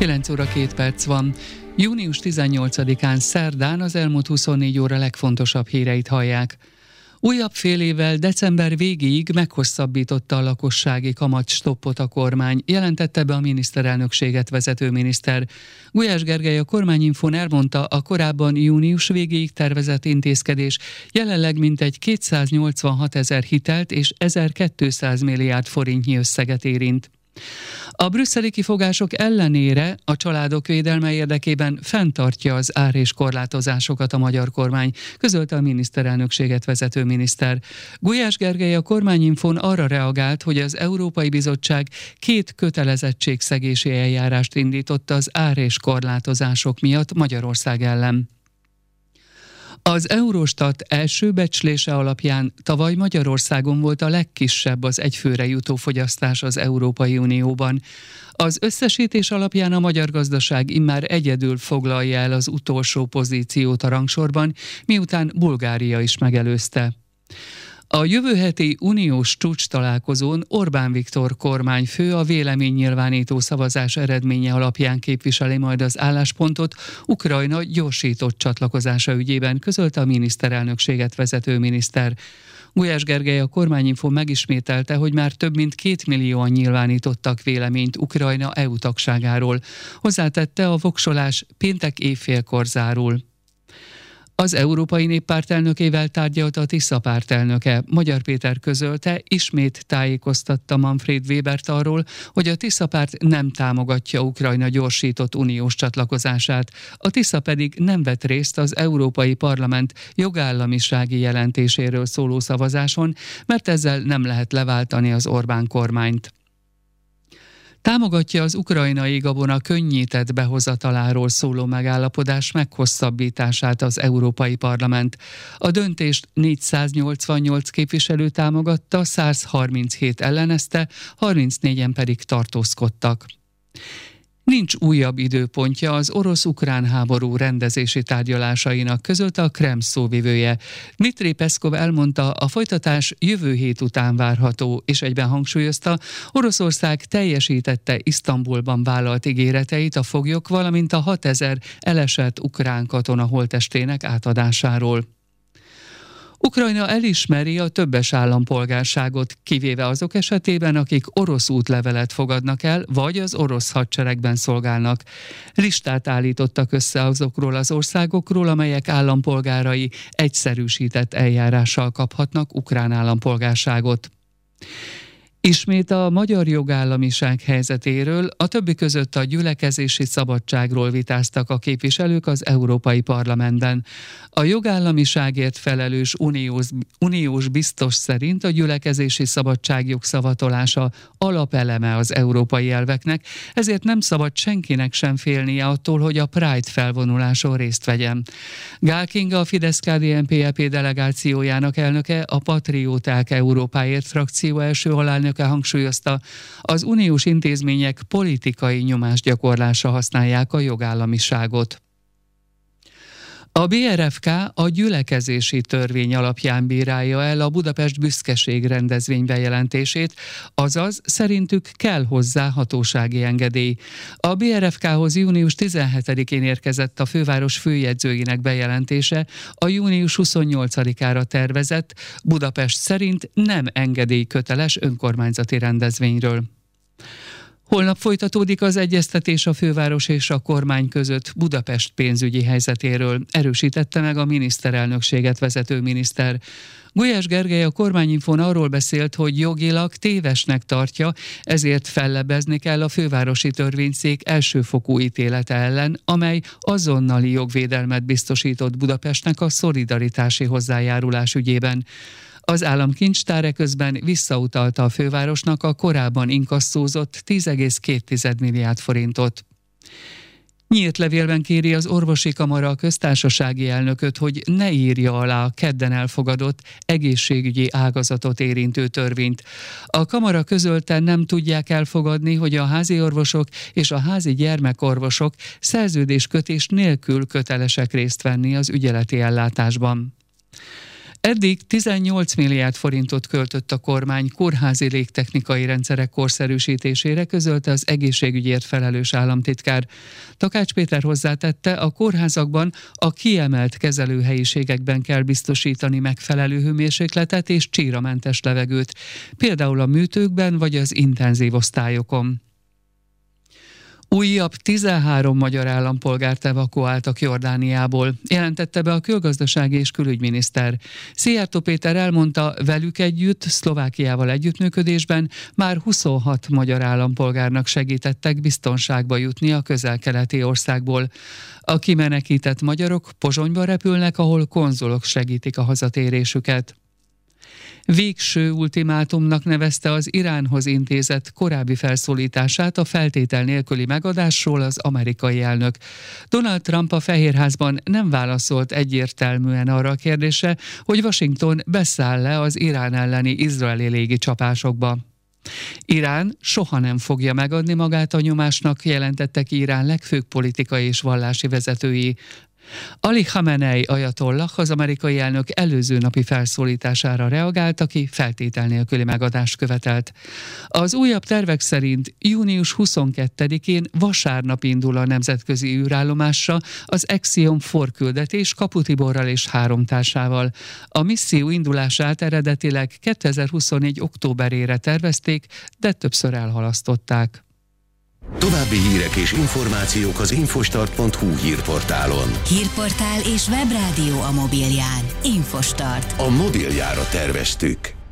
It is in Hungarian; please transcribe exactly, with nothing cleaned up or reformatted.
kilenc óra két perc van. június tizennyolcadikán szerdán az elmúlt huszonnégy óra legfontosabb híreit hallják. Újabb fél évvel december végéig meghosszabbította a lakossági kamatstoppot a kormány, jelentette be a miniszterelnökséget vezető miniszter. Gulyás Gergely a Kormányinfón elmondta, a korábban június végéig tervezett intézkedés jelenleg mintegy kétszáznyolcvanhat ezer hitelt és ezerkétszáz milliárd forintnyi összeget érint. A brüsszeli kifogások ellenére a családok védelme érdekében fenntartja az ár- és korlátozásokat a magyar kormány, közölte a miniszterelnökséget vezető miniszter. Gulyás Gergely a Kormányinfón arra reagált, hogy az Európai Bizottság két kötelezettségszegési eljárást indított az ár- és korlátozások miatt Magyarország ellen. Az Eurostat első becslése alapján tavaly Magyarországon volt a legkisebb az egyfőre jutó fogyasztás az Európai Unióban. Az összesítés alapján a magyar gazdaság immár egyedül foglalja el az utolsó pozíciót a rangsorban, miután Bulgária is megelőzte. A jövő heti uniós csúcs találkozón Orbán Viktor kormányfő a véleménynyilvánító szavazás eredménye alapján képviseli majd az álláspontot Ukrajna gyorsított csatlakozása ügyében, közölte a miniszterelnökséget vezető miniszter. Gulyás Gergely a Kormányinfón megismételte, hogy már több mint két millióan nyilvánítottak véleményt Ukrajna é u tagságáról. Hozzátette, a voksolás péntek éjfélkor zárul. Az Európai Néppárt elnökével tárgyalt a Tisza párt elnöke. Magyar Péter közölte, ismét tájékoztatta Manfred Webert arról, hogy a Tisza párt nem támogatja Ukrajna gyorsított uniós csatlakozását. A Tisza pedig nem vett részt az Európai Parlament jogállamisági jelentéséről szóló szavazáson, mert ezzel nem lehet leváltani az Orbán kormányt. Támogatja az ukrajnai gabona könnyített behozataláról szóló megállapodás meghosszabbítását az Európai Parlament. A döntést négyszáznyolcvannyolc képviselő támogatta, százharminchét ellenezte, harmincnégyen pedig tartózkodtak. Nincs újabb időpontja az orosz-ukrán háború rendezési tárgyalásainak, közölte a Kreml szóvivője. Dmitri Peszkov elmondta, a folytatás jövő hét után várható, és egyben hangsúlyozta, Oroszország teljesítette Isztambulban vállalt ígéreteit a foglyok, valamint a hatezer elesett ukrán katona holttestének átadásáról. Ukrajna elismeri a többes állampolgárságot, kivéve azok esetében, akik orosz útlevelet fogadnak el, vagy az orosz hadseregben szolgálnak. Listát állítottak össze azokról az országokról, amelyek állampolgárai egyszerűsített eljárással kaphatnak ukrán állampolgárságot. Ismét a magyar jogállamiság helyzetéről, a többi között a gyülekezési szabadságról vitáztak a képviselők az Európai Parlamentben. A jogállamiságért felelős uniós, uniós biztos szerint a gyülekezési szabadság jogszavatolása alapeleme az európai elveknek, ezért nem szabad senkinek sem félnie attól, hogy a Pride felvonuláson részt vegyen. Gál Kinga, a Fidesz-ká dé en pé é pé delegációjának elnöke, a Patrióták Európáért frakció első alelnöke hangsúlyozta, az uniós intézmények politikai nyomásgyakorlásra használják a jogállamiságot. A bé er ef ká a gyülekezési törvény alapján bírálja el a Budapest büszkeség rendezvény bejelentését, azaz szerintük kell hozzá hatósági engedély. A bé er ef ká-hoz június tizenhetedikén érkezett a főváros főjegyzőinek bejelentése, a június huszonnyolcadikára tervezett, Budapest szerint nem engedélyköteles önkormányzati rendezvényről. Holnap folytatódik az egyeztetés a főváros és a kormány között Budapest pénzügyi helyzetéről, erősítette meg a miniszterelnökséget vezető miniszter. Gulyás Gergely a Kormányinfón arról beszélt, hogy jogilag tévesnek tartja, ezért fellebbezni kell a fővárosi törvényszék elsőfokú ítélete ellen, amely azonnali jogvédelmet biztosított Budapestnek a szolidaritási hozzájárulás ügyében. Az államkincstár eközben visszautalta a fővárosnak a korábban inkasszózott tíz egész két milliárd forintot. Nyílt levélben kéri az orvosi kamara a köztársasági elnököt, hogy ne írja alá a kedden elfogadott egészségügyi ágazatot érintő törvényt. A kamara közölte, nem tudják elfogadni, hogy a házi orvosok és a házi gyermekorvosok szerződéskötés nélkül kötelesek részt venni az ügyeleti ellátásban. Eddig tizennyolc milliárd forintot költött a kormány kórházi légtechnikai rendszerek korszerűsítésére, közölte az egészségügyért felelős államtitkár. Takács Péter hozzátette, a kórházakban a kiemelt kezelőhelyiségekben kell biztosítani megfelelő hőmérsékletet és csíramentes levegőt, például a műtőkben vagy az intenzív osztályokon. Újabb tizenhárom magyar állampolgárt evakuáltak Jordániából, jelentette be a külgazdasági és külügyminiszter. Szijjártó Péter elmondta, velük együtt, Szlovákiával együttműködésben már huszonhat magyar állampolgárnak segítettek biztonságba jutni a közel-keleti országból. A kimenekített magyarok Pozsonyba repülnek, ahol konzulok segítik a hazatérésüket. Végső ultimátumnak nevezte az Iránhoz intézett korábbi felszólítását a feltétel nélküli megadásról az amerikai elnök. Donald Trump a Fehérházban nem válaszolt egyértelműen arra a kérdésre, hogy Washington beszáll-e az Irán elleni izraeli légicsapásokba. Irán soha nem fogja megadni magát a nyomásnak, jelentettek Irán legfőbb politikai és vallási vezetői. Ali Khamenei ajatollah az amerikai elnök előző napi felszólítására reagált, aki feltétel nélküli megadást követelt. Az újabb tervek szerint június huszonkettedikén vasárnap indul a nemzetközi űrállomásra az Axiom négy küldetés Kapu Tiborral és három társával. A misszió indulását eredetileg kétezer-huszonnégy októberére tervezték, de többször elhalasztották. További hírek és információk az infostart pont hu hírportálon. Hírportál és webrádió a mobilján. Infostart. A mobiljára terveztük.